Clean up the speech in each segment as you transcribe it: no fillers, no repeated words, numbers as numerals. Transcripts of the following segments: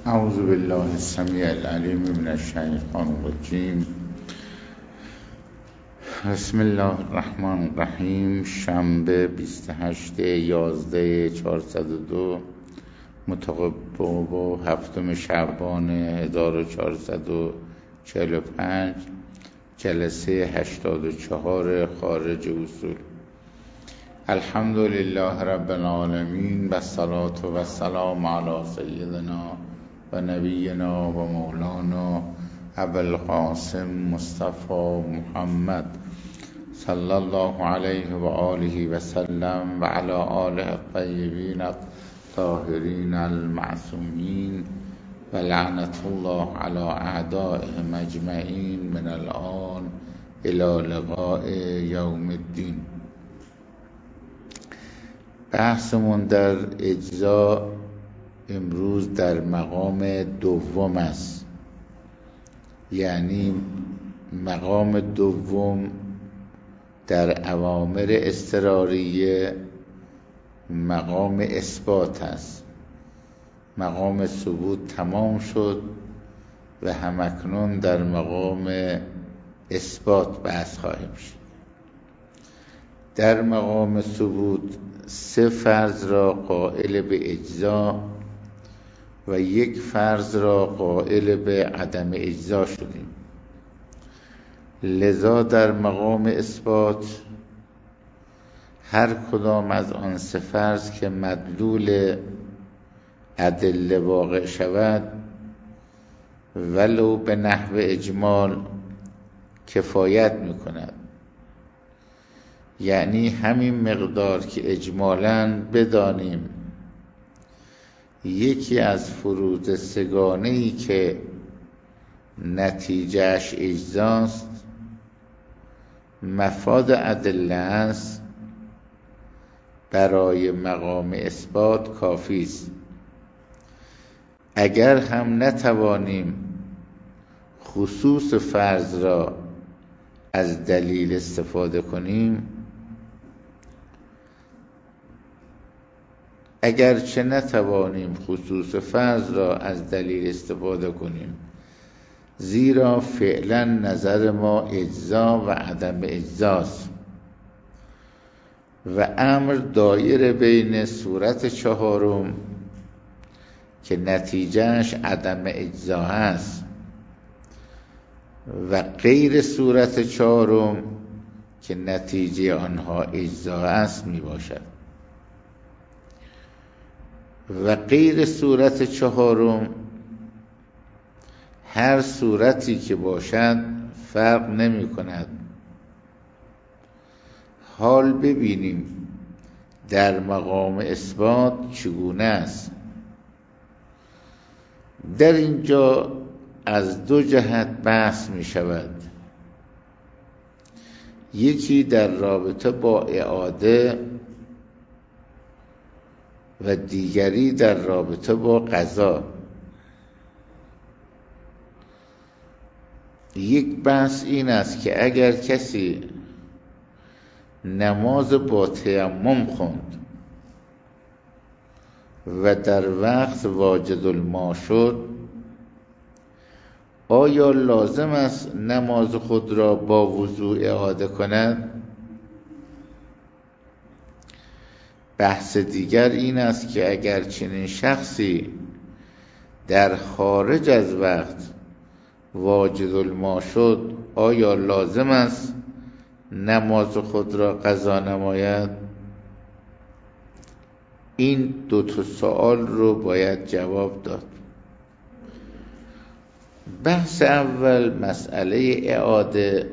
اعوذ بالله السمیع العلیم من الشیطان الرجیم. بسم الله الرحمن الرحیم. شنبه 28/11/402 مطابق با 7 شعبان 1445، جلسه 84 خارج اصول. الحمد لله رب العالمین و الصلاة و السلام علی سیدنا و نبینا و مولانا ابوالقاسم مصطفی محمد صلی الله علیه و آله و سلم و علی آله الطیبین الطاهرین المعصومین و لعنت الله علی اعدائهم اجمعین من الآن الی لقاء یوم الدین. بحثمون در اجزا امروز در مقام دوم است، یعنی مقام دوم در اوامر اضطراریه مقام اثبات است. مقام ثبوت تمام شد و همکنون در مقام اثبات بحث خواهیم شد. در مقام ثبوت 3 فرض را قائل به اجزا و 1 فرض را قائل به عدم اجزا شدیم. لذا در مقام اثبات هر کدام از آن 3 فرض که مدلول ادله واقع شود ولو به نحو اجمال کفایت می‌کند، یعنی همین مقدار که اجمالاً بدانیم یکی از فروض 3گانه‌ای که نتیجهش اجزاست مفاد ادله است، برای مقام اثبات کافی است. اگر هم نتوانیم خصوص فرض را از دلیل استفاده کنیم، اگرچه نتوانیم خصوص فرض را از دلیل استفاده کنیم، زیرا فعلا نظر ما اجزا و عدم اجزاست و امر دایر بین صورت 4 که نتیجهش عدم اجزا است و غیر صورت 4 که نتیجه آنها اجزا است می باشد. و غیر صورت 4 هر صورتی که باشد فرق نمی کند. حال ببینیم در مقام اثبات چگونه است. در اینجا از 2 جهت بحث می شود. یکی در رابطه با اعاده و دیگری در رابطه با قضا. یک بحث این است که اگر کسی نماز با تیمم خوند و در وقت واجد الماء شد، آیا لازم است نماز خود را با وضوء اعاده کند؟ بحث دیگر این است که اگر چنین شخصی در خارج از وقت واجد الماء شد، آیا لازم است نماز خود را قضا نماید؟ این 2 سوال رو باید جواب داد. بحث اول، مسئله اعاده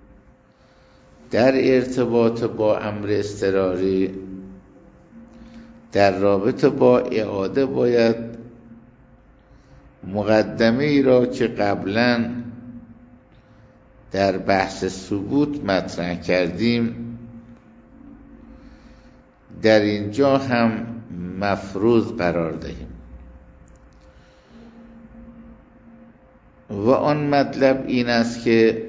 در ارتباط با امر اضطراری. در رابطه با اعاده باید مقدمه ای را که قبلا در بحث ثبوت مطرح کردیم در اینجا هم مفروض قرار دهیم. و آن مطلب این است که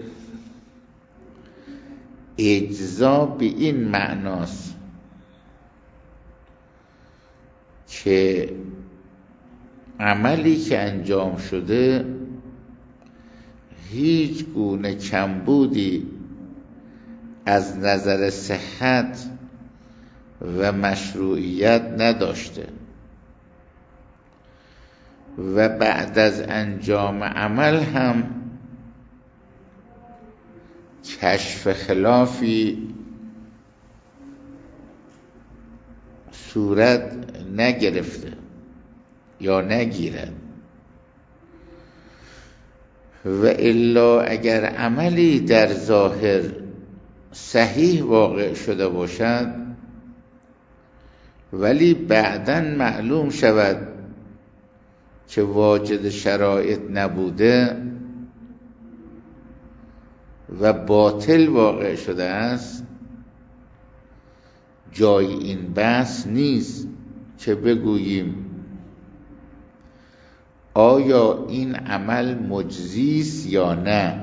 اجزا به این معناست که عملی که انجام شده هیچ گونه کمبودی از نظر صحت و مشروعیت نداشته و بعد از انجام عمل هم کشف خلافی صورت نگرفته یا نگیرد. و الا اگر عملی در ظاهر صحیح واقع شده باشد ولی بعداً معلوم شود که واجد شرایط نبوده و باطل واقع شده است، جای این بحث نیست که بگوییم آیا این عمل مجزی است یا نه.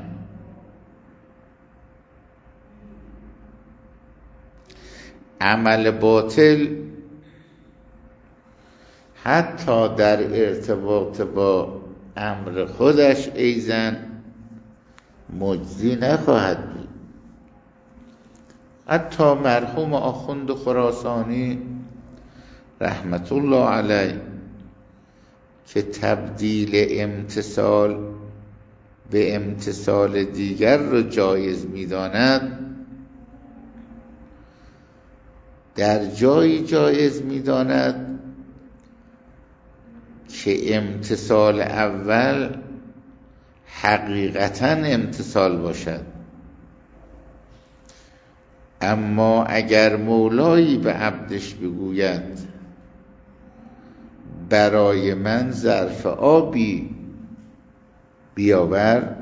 عمل باطل حتی در ارتباط با امر خودش ایزن مجزی نخواهد بود. حتی مرحوم آخوند خراسانی رحمت الله علیه که تبدیل امتثال به امتثال دیگر رو جایز می‌داند، در جایی جایز می‌داند که امتثال اول حقیقتاً امتثال باشد، اما اگر مولایی به عبدش بگوید برای من ظرف آبی بیاور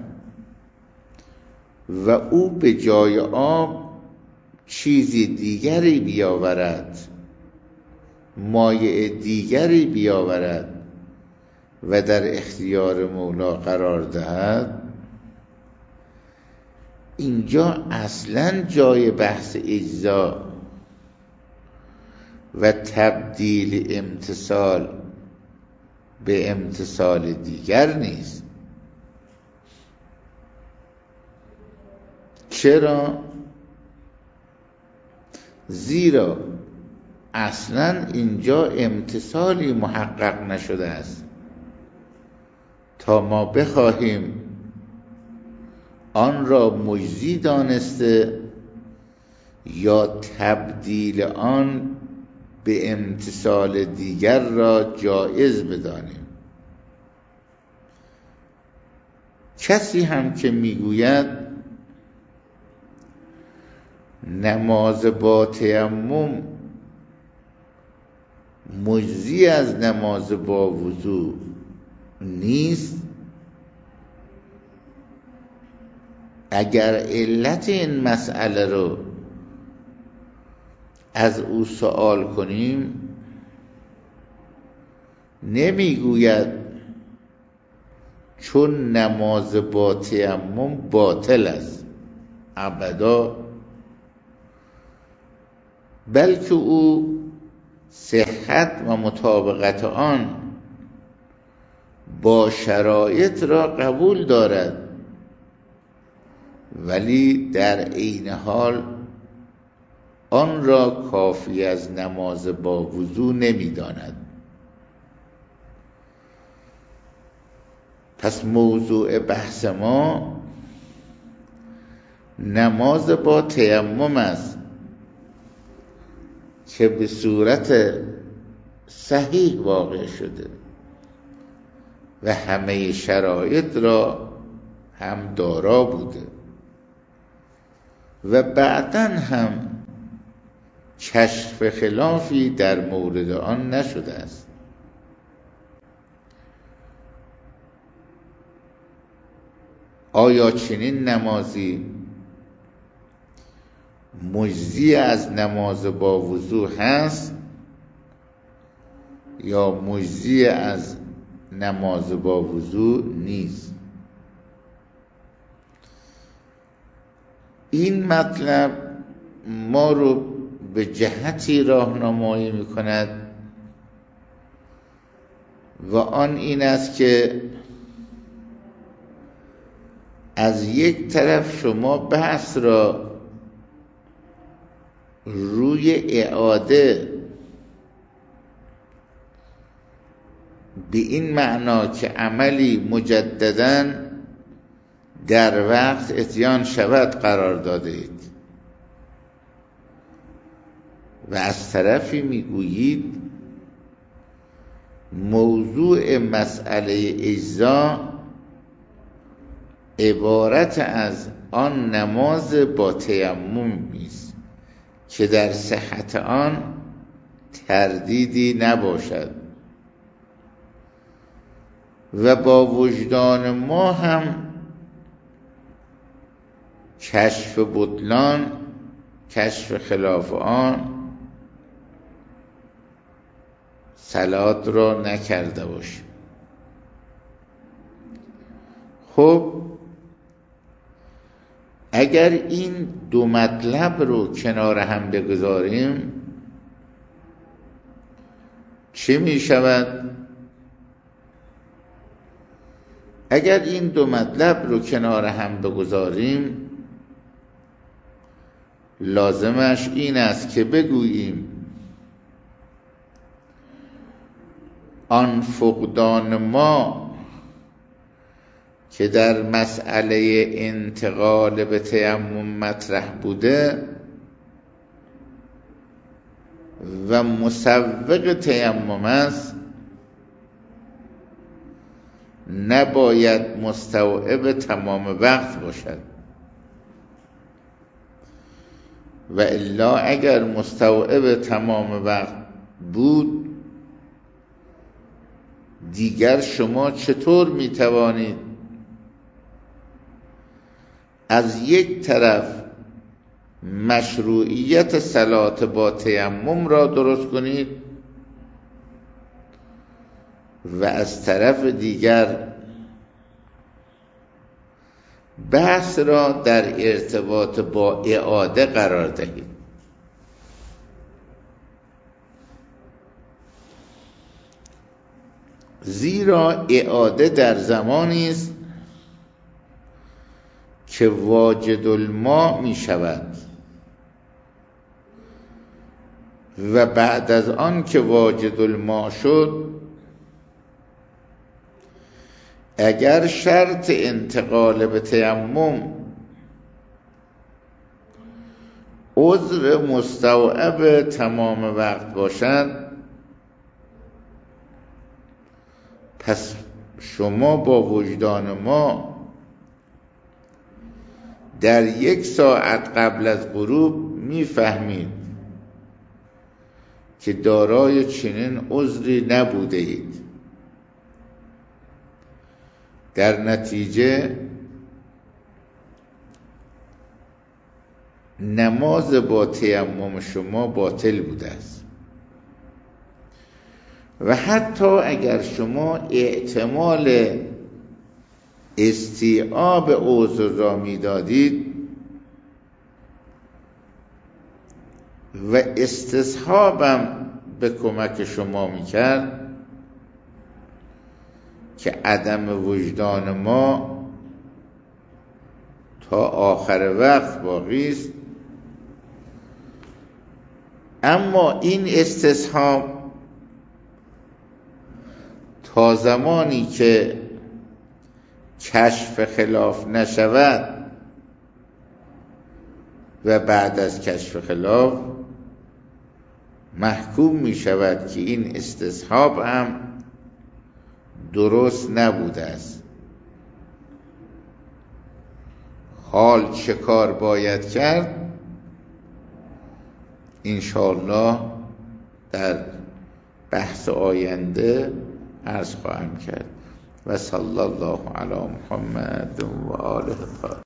و او به جای آب چیزی دیگری بیاورد، مایع دیگری بیاورد و در اختیار مولا قرار دهد، اینجا اصلاً جای بحث اجزا و تبدیل امتثال به امتثال دیگر نیست. چرا؟ زیرا اصلاً اینجا امتثالی محقق نشده است تا ما بخواهیم آن را مجزی دانسته یا تبدیل آن به امتثال دیگر را جایز بدانیم. کسی هم که میگوید نماز با تیمم مجزی از نماز با وضو نیست، اگر علت این مسئله رو از او سوال کنیم نمیگوید چون نماز با تیمم باطل است ابدا، بلکه او صحت و مطابقت آن با شرایط را قبول دارد ولی در عین حال آن را کافی از نماز با وضو نمی‌داند. پس موضوع بحث ما نماز با تیمم است که به صورت صحیح واقع شده و همه شرایط را هم دارا بوده و بعداً هم کشف خلافی در مورد آن نشده است. آیا چنین نمازی مجزی از نماز با وضو هست یا مجزی از نماز با وضو نیست؟ این مطلب ما رو به جهتی راهنمایی می‌کند و آن این است که از یک طرف شما بحث را روی اعاده به این معنا که عملی مجدداً در وقت اتیان شود قرار داده اید و از طرفی میگویید موضوع مسئله اجزا عبارت از آن نماز با تیمم است که در صحت آن تردیدی نباشد و با وجدان ما هم کشف بطلان، کشف خلاف آن صلات را نکرده باشیم. خب اگر این دو مطلب رو کنار هم بگذاریم چه می شود؟ اگر این دو مطلب رو کنار هم بگذاریم لازمش این است که بگوییم آن فقدان ما که در مسئله انتقال به تیمم مطرح بوده و مسوق تیمم است نباید مستوعب تمام وقت باشد و الا اگر مستوعب تمام وقت بود دیگر شما چطور می توانید از یک طرف مشروعیت صلات با تیمم را درست کنید و از طرف دیگر بحث را در ارتباط با اعاده قرار دهید؟ زیرا اعاده در زمانی است که واجد الماء می شود و بعد از آن که واجد الماء شد اگر شرط انتقال به تیمم عذر مستوعب تمام وقت باشد پس شما با وجدان ما در 1 ساعت قبل از غروب میفهمید که دارای چنین عذری نبوده اید. در نتیجه نماز با تیمم شما باطل بوده است و حتی اگر شما احتمال استیعاب عذر را میدادید و استصحابم به کمک شما میکرد که عدم وجدان ما تا آخر وقت باقی است، اما این استصحاب تا زمانی که کشف خلاف نشود و بعد از کشف خلاف محکوم می شود که این استصحاب هم درست نبوده است. حال چه کار باید کرد؟ انشاءالله در بحث آینده عرض خواهم کرد. و صلی الله علی محمد و آله الطاهرین.